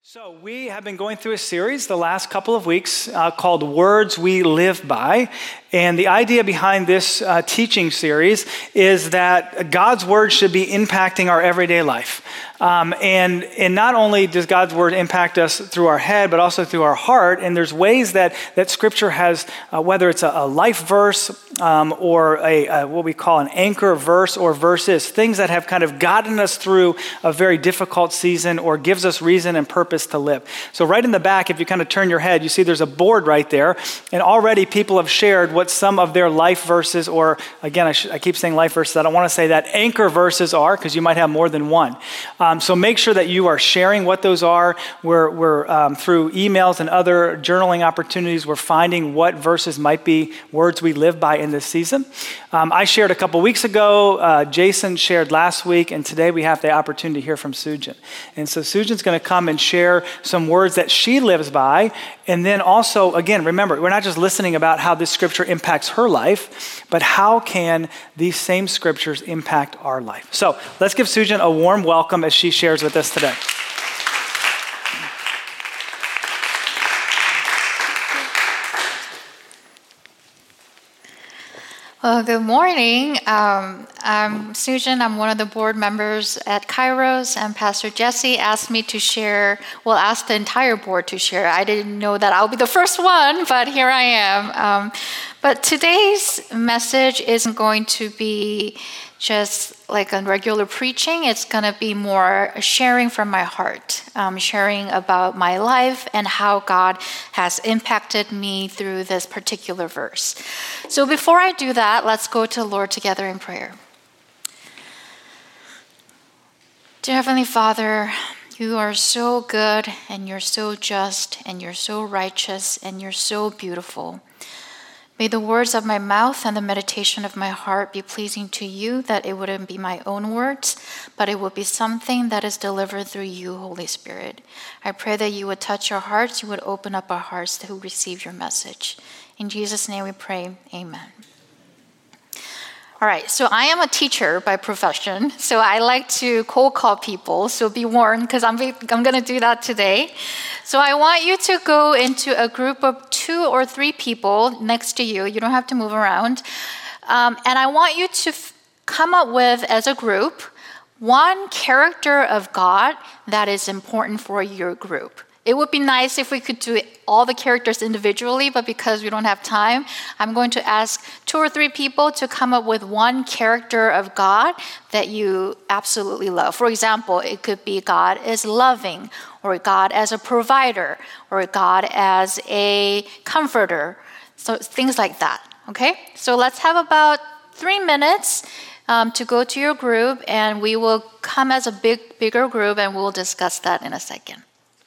So we have been going through a series the last couple of weeks called Words We Live By. And the idea behind this teaching series is that God's Word should be impacting our everyday life. And not only does God's Word impact us through our head, but also through our heart. And there's ways that Scripture has, whether it's a life verse or a what we call an anchor verse or verses, things that have kind of gotten us through a very difficult season or gives us reason and purpose to live. So right in the back, if you kind of turn your head, you see there's a board right there. And already people have shared what some of their life verses, or again, I keep saying life verses. I don't want to say that anchor verses are, because you might have more than one. So make sure that you are sharing what those are. We're through emails and other journaling opportunities, we're finding what verses might be words we live by in this season. I shared a couple weeks ago. Jason shared last week, and today we have the opportunity to hear from Sujin. And so Sujin's going to come and share some words that she lives by. And then also, again, remember, we're not just listening about how this scripture impacts her life, but how can these same scriptures impact our life? So let's give Sujin a warm welcome as she shares with us today. Well, good morning. I'm Sujin. I'm one of the board members at Kairos, and Pastor Jesse asked me to share, asked the entire board to share. I didn't know that I'll be the first one, but here I am. But today's message isn't going to be just like a regular preaching. It's going to be more sharing from my heart, sharing about my life and how God has impacted me through this particular verse. So before I do that, let's go to the Lord together in prayer. Dear Heavenly Father, you are so good and you're so just and you're so righteous and you're so beautiful. May the words of my mouth and the meditation of my heart be pleasing to you, that it wouldn't be my own words, but it would be something that is delivered through you, Holy Spirit. I pray that you would touch our hearts, you would open up our hearts to receive your message. In Jesus' name we pray, amen. All right, so I am a teacher by profession, so I like to cold call people, so be warned, because I'm going to do that today. So I want you to go into a group of 2 or 3 people next to you. You don't have to move around. And I want you to come up with, as a group, one character of God that is important for your group. It would be nice if we could do all the characters individually, but because we don't have time, I'm going to ask 2 or 3 people to come up with one character of God that you absolutely love. For example, it could be God is loving, or God as a provider, or God as a comforter. So things like that, okay? So let's have about 3 minutes to go to your group, and we will come as a bigger group, and we'll discuss that in a second.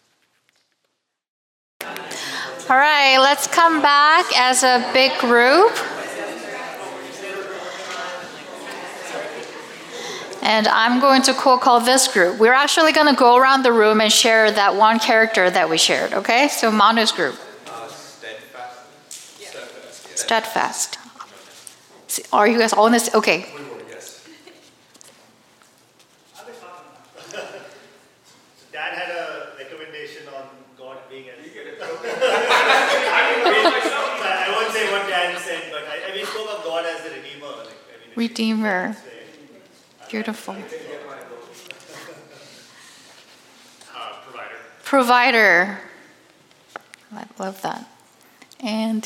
All right, let's come back as a big group. And I'm going to call this group. We're actually going to go around the room and share that one character that we shared, okay? So Manu's group. Steadfast. Are you guys all in this? Okay. Dad had a recommendation on God being a... I won't say what Dan said, but we spoke of God as the Redeemer. Redeemer. Beautiful. Provider. I love that. And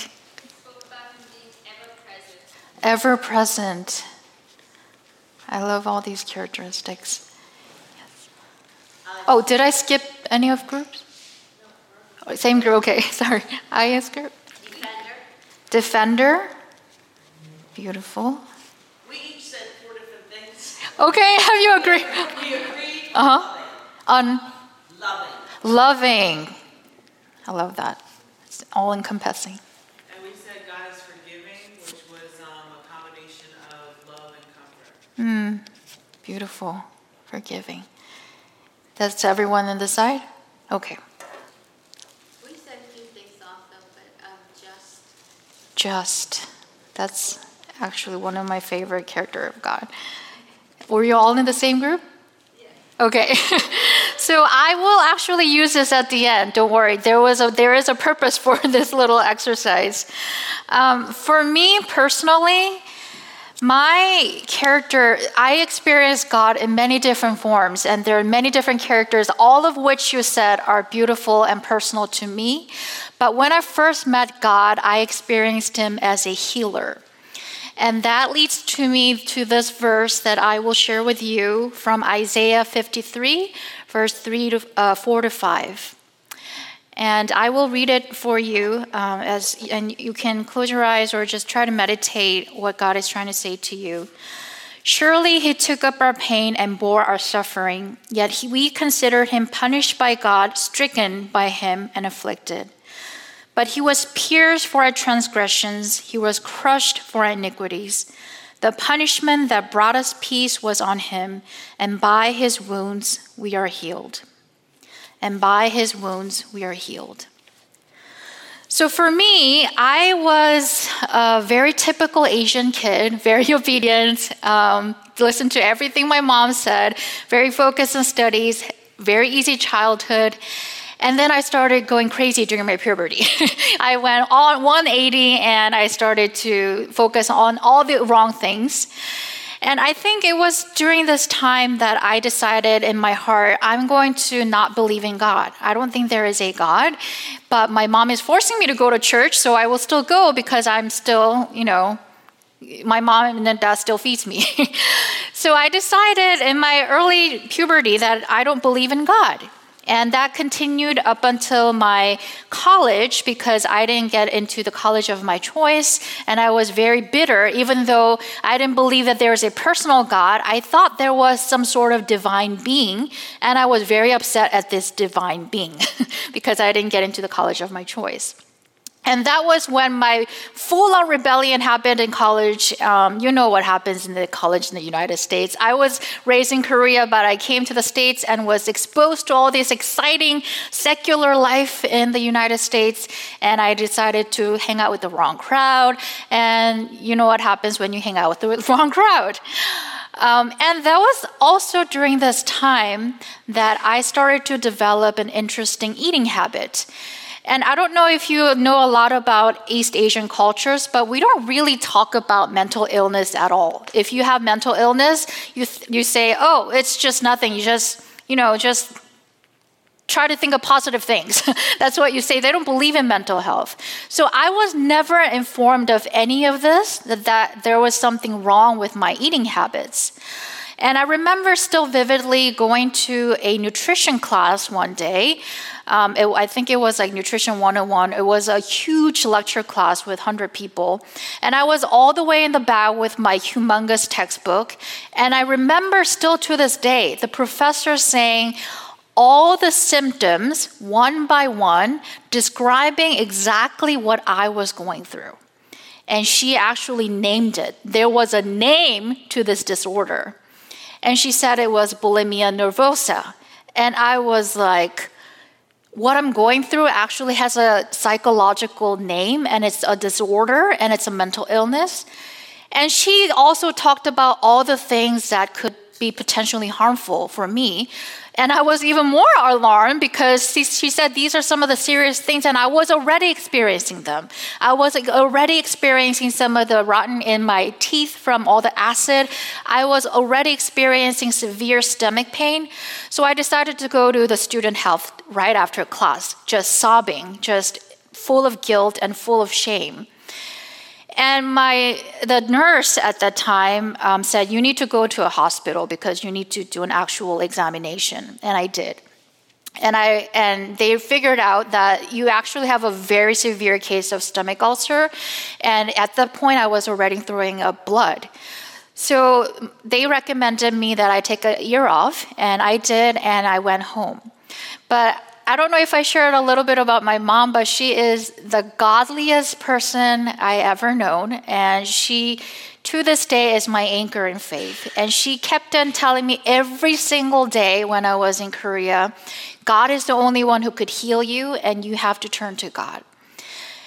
ever present. I love all these characteristics. Yes. Oh, did I skip any of groups? Oh, same group, okay, sorry. IS group. Defender. Beautiful. We each said 4 different things. Okay, have you agreed? We agreed On loving. I love that. It's all encompassing. And we said God is forgiving, which was a combination of love and comfort. Beautiful. Forgiving. That's everyone on the side? Okay. We said a few things off though, but just. Just. That's actually one of my favorite character of God. Were you all in the same group? Yeah. Okay. So I will actually use this at the end. Don't worry. There is a purpose for this little exercise. For me personally, my character, I experience God in many different forms, and there are many different characters, all of which you said are beautiful and personal to me. But when I first met God, I experienced him as a healer. And that leads to this verse that I will share with you from Isaiah 53, verse 4 to 5. And I will read it for you, and you can close your eyes or just try to meditate what God is trying to say to you. Surely he took up our pain and bore our suffering, yet we considered him punished by God, stricken by him, and afflicted. But he was pierced for our transgressions, he was crushed for our iniquities. The punishment that brought us peace was on him, and by his wounds we are healed. And by his wounds we are healed. So for me, I was a very typical Asian kid, very obedient, listened to everything my mom said, very focused on studies, very easy childhood. And then I started going crazy during my puberty. I went on 180 and I started to focus on all the wrong things. And I think it was during this time that I decided in my heart, I'm going to not believe in God. I don't think there is a God, but my mom is forcing me to go to church, so I will still go because I'm still, my mom and dad still feeds me. So I decided in my early puberty that I don't believe in God. And that continued up until my college because I didn't get into the college of my choice. And I was very bitter, even though I didn't believe that there was a personal God. I thought there was some sort of divine being. And I was very upset at this divine being because I didn't get into the college of my choice. And that was when my full-on rebellion happened in college. You know what happens in the college in the United States. I was raised in Korea, but I came to the States and was exposed to all this exciting secular life in the United States. And I decided to hang out with the wrong crowd. And you know what happens when you hang out with the wrong crowd. And that was also during this time that I started to develop an interesting eating habit. And I don't know if you know a lot about East Asian cultures, but we don't really talk about mental illness at all. If you have mental illness, you say, oh, it's just nothing. You just try to think of positive things. That's what you say. They don't believe in mental health. So I was never informed of any of this, that there was something wrong with my eating habits. And I remember still vividly going to a nutrition class one day. I think it was like Nutrition 101. It was a huge lecture class with 100 people. And I was all the way in the back with my humongous textbook. And I remember still to this day, the professor saying all the symptoms, one by one, describing exactly what I was going through. And she actually named it. There was a name to this disorder. And she said it was bulimia nervosa. And I was like, what I'm going through actually has a psychological name, and it's a disorder, and it's a mental illness. And she also talked about all the things that could be potentially harmful for me. And I was even more alarmed because she said these are some of the serious things, and I was already experiencing them. I was already experiencing some of the rotten in my teeth from all the acid. I was already experiencing severe stomach pain. So I decided to go to the student health right after class, just sobbing, just full of guilt and full of shame. And the nurse at that time said, you need to go to a hospital because you need to do an actual examination. And I did. And they figured out that you actually have a very severe case of stomach ulcer. And at that point, I was already throwing up blood. So they recommended me that I take a year off. And I did, and I went home. But I don't know if I shared a little bit about my mom, but she is the godliest person I ever known. And she, to this day, is my anchor in faith. And she kept on telling me every single day when I was in Korea, God is the only one who could heal you, and you have to turn to God.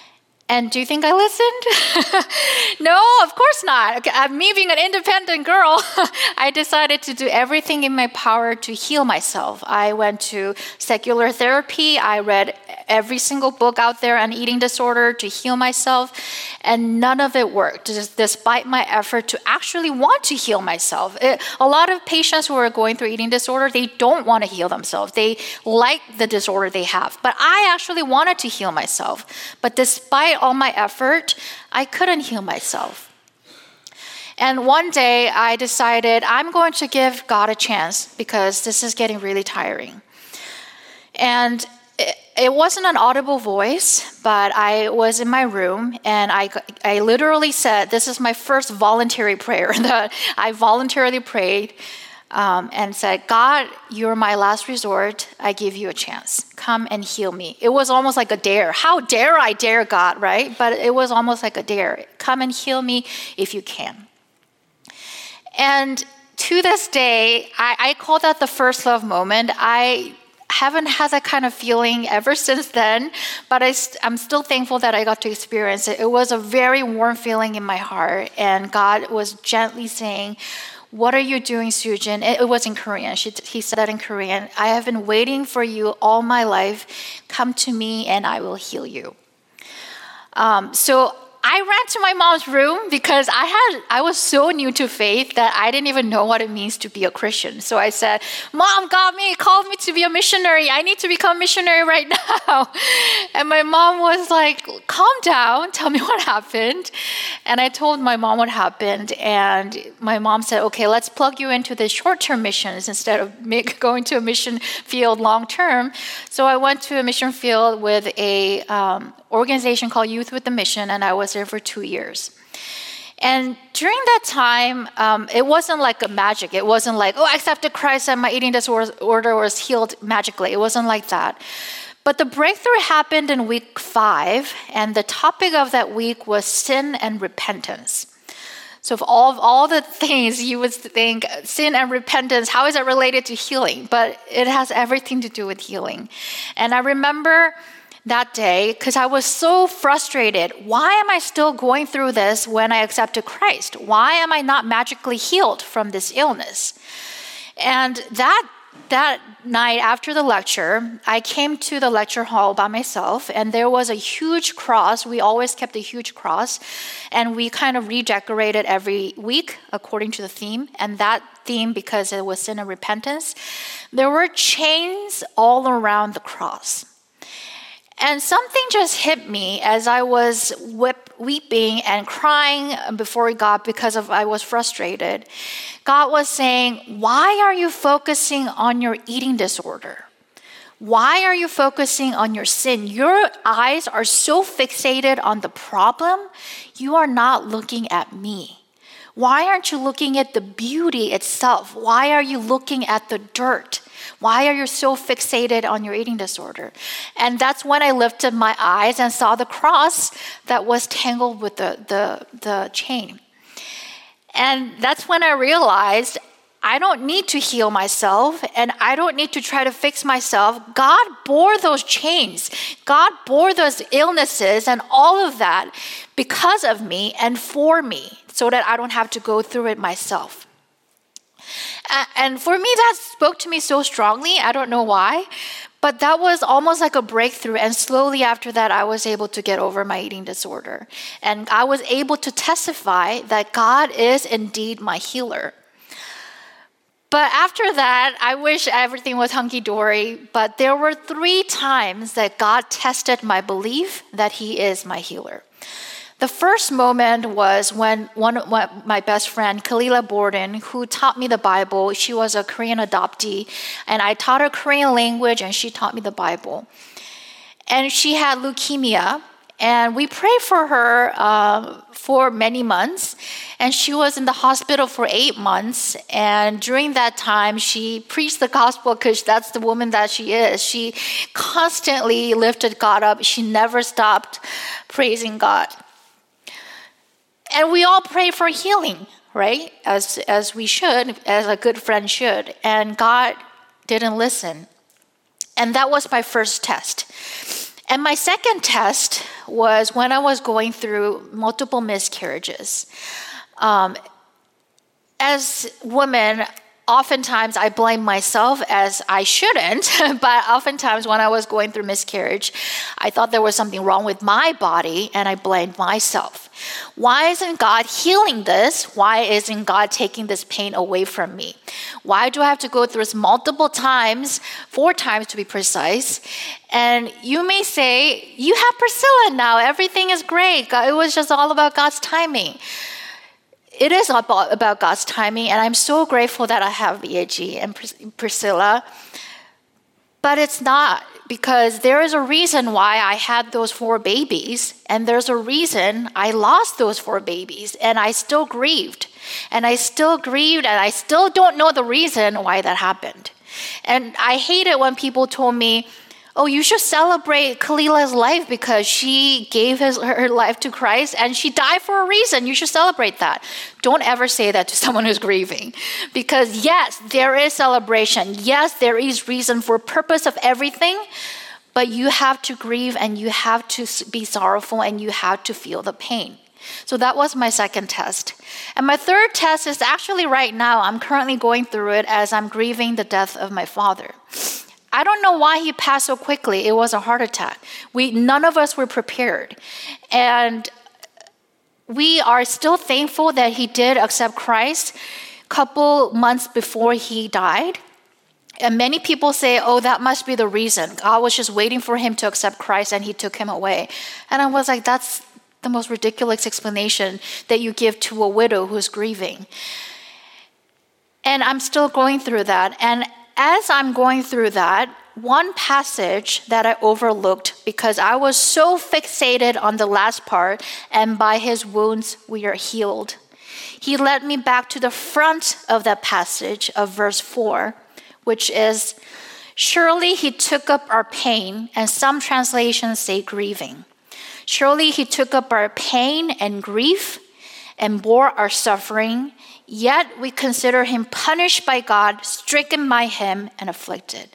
And do you think I listened? No, of course not. Me being an independent girl, I decided to do everything in my power to heal myself. I went to secular therapy. I read every single book out there on eating disorder to heal myself, and none of it worked, despite my effort to actually want to heal myself. A lot of patients who are going through eating disorder, they don't want to heal themselves. They like the disorder they have. But I actually wanted to heal myself. But despite all my effort, I couldn't heal myself. And one day I decided I'm going to give God a chance because this is getting really tiring. And it wasn't an audible voice, but I was in my room and I literally said, this is my first voluntary prayer that I voluntarily prayed and said, God, you're my last resort. I give you a chance. Come and heal me. It was almost like a dare. How dare I dare God, right? But it was almost like a dare. Come and heal me if you can. And to this day, I call that the first love moment. I haven't had that kind of feeling ever since then, but I'm still thankful that I got to experience it. It was a very warm feeling in my heart, and God was gently saying, what are you doing, Sujin? It was in Korean. He said that in Korean. I have been waiting for you all my life. Come to me and I will heal you. So I ran to my mom's room because I was so new to faith that I didn't even know what it means to be a Christian. So I said, Mom called me to be a missionary. I need to become a missionary right now. And my mom was like, calm down, tell me what happened. And I told my mom what happened. And my mom said, okay, let's plug you into the short-term missions instead of going to a mission field long-term. So I went to a mission field with a organization called Youth with a Mission, and I was there for 2 years. And during that time, it wasn't like a magic. It wasn't like, I accepted Christ and my eating disorder was healed magically. It wasn't like that. But the breakthrough happened in week 5, and the topic of that week was sin and repentance. So of all the things you would think, sin and repentance, how is it related to healing? But it has everything to do with healing. And I remember that day, because I was so frustrated. Why am I still going through this when I accepted Christ? Why am I not magically healed from this illness? And that night after the lecture, I came to the lecture hall by myself, and there was a huge cross. We always kept a huge cross, and we kind of redecorated every week according to the theme. And that theme, because it was sin and repentance, there were chains all around the cross. And something just hit me as I was weeping and crying before God because I was frustrated. God was saying, why are you focusing on your eating disorder? Why are you focusing on your sin? Your eyes are so fixated on the problem, you are not looking at me. Why aren't you looking at the beauty itself? Why are you looking at the dirt? Why are you so fixated on your eating disorder? And that's when I lifted my eyes and saw the cross that was tangled with the chain. And that's when I realized I don't need to heal myself, and I don't need to try to fix myself. God bore those chains. God bore those illnesses and all of that because of me and for me, so that I don't have to go through it myself. And for me, that spoke to me so strongly. I don't know why, but that was almost like a breakthrough. And slowly after that, I was able to get over my eating disorder. And I was able to testify that God is indeed my healer. But after that, I wish everything was hunky-dory, but there were 3 times that God tested my belief that He is my healer. The first moment was when my best friend, Kalila Borden, who taught me the Bible, she was a Korean adoptee, and I taught her Korean language, and she taught me the Bible. And she had leukemia, and we prayed for her for many months, and she was in the hospital for 8 months, and during that time, she preached the gospel because that's the woman that she is. She constantly lifted God up. She never stopped praising God. And we all pray for healing, right? As we should, as a good friend should. And God didn't listen. And that was my first test. And my second test was when I was going through multiple miscarriages. As women, oftentimes I blame myself, as I shouldn't, but oftentimes when I was going through miscarriage, I thought there was something wrong with my body and I blamed myself. Why isn't God healing this? Why isn't God taking this pain away from me? Why do I have to go through this multiple times, 4 times to be precise? And you may say, you have Priscilla now, everything is great. It was just all about God's timing. It is about God's timing, and I'm so grateful that I have BAG and Priscilla. But it's not, because there is a reason why I had those 4 babies, and there's a reason I lost those 4 babies, and I still grieved. And I still don't know the reason why that happened. And I hate it when people told me, oh, you should celebrate Kalila's life because she gave her life to Christ and she died for a reason. You should celebrate that. Don't ever say that to someone who's grieving. Because yes, there is celebration. Yes, there is reason for purpose of everything. But you have to grieve and you have to be sorrowful and you have to feel the pain. So that was my second test. And my third test is actually right now. I'm currently going through it as I'm grieving the death of my father. I don't know why he passed so quickly. It was a heart attack. None of us were prepared. And we are still thankful that he did accept Christ a couple months before he died. And many people say, oh, that must be the reason. God was just waiting for him to accept Christ and he took him away. And I was like, that's the most ridiculous explanation that you give to a widow who's grieving. And I'm still going through that. And as I'm going through that, one passage that I overlooked because I was so fixated on the last part, and by his wounds we are healed. He led me back to the front of that passage of verse 4, which is, surely he took up our pain, and some translations say grieving. Surely he took up our pain and grief and bore our suffering, yet we consider him punished by God, stricken by him, and afflicted.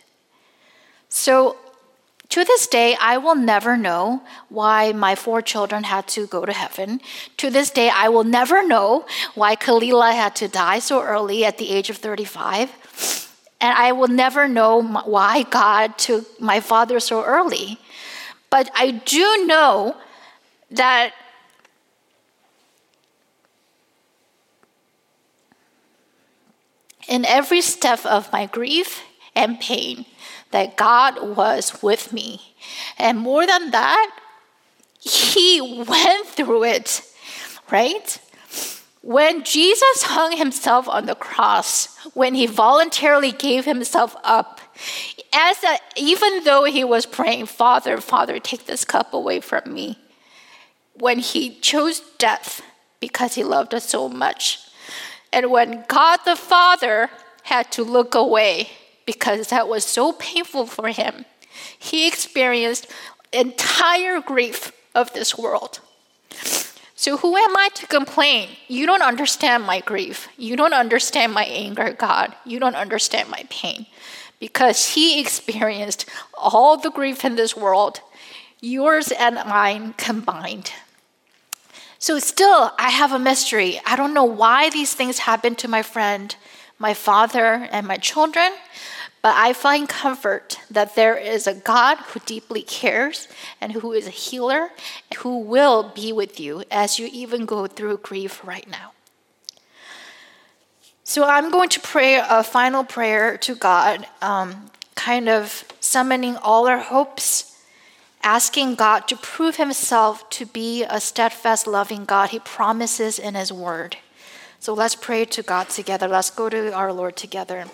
So to this day, I will never know why my 4 children had to go to heaven. To this day, I will never know why Kalila had to die so early at the age of 35. And I will never know why God took my father so early. But I do know that in every step of my grief and pain, that God was with me. And more than that, he went through it, right? When Jesus hung himself on the cross, when he voluntarily gave himself up, even though he was praying, Father, Father, take this cup away from me, when he chose death because he loved us so much, and when God the Father had to look away because that was so painful for him, he experienced entire grief of this world. So who am I to complain? You don't understand my grief. You don't understand my anger, God. You don't understand my pain. Because he experienced all the grief in this world, yours and mine combined. So still, I have a mystery. I don't know why these things happened to my friend, my father, and my children, but I find comfort that there is a God who deeply cares and who is a healer, and who will be with you as you even go through grief right now. So I'm going to pray a final prayer to God, kind of summoning all our hopes, asking God to prove himself to be a steadfast, loving God he promises in his word. So let's pray to God together. Let's go to our Lord together.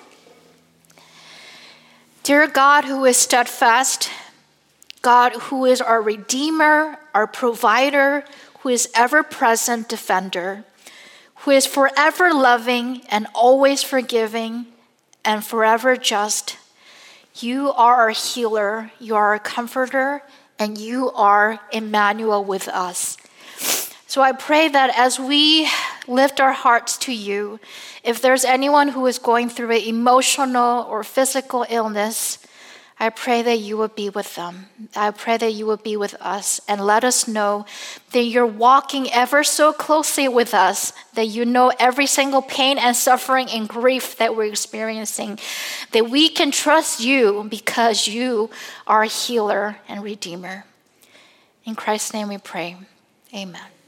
Dear God who is steadfast, God who is our Redeemer, our provider, who is ever-present defender, who is forever loving and always forgiving and forever just, you are our healer, you are our comforter, and you are Emmanuel with us. So I pray that as we lift our hearts to you, if there's anyone who is going through an emotional or physical illness, I pray that you would be with them. I pray that you would be with us and let us know that you're walking ever so closely with us, that you know every single pain and suffering and grief that we're experiencing, that we can trust you because you are a healer and redeemer. In Christ's name we pray. Amen.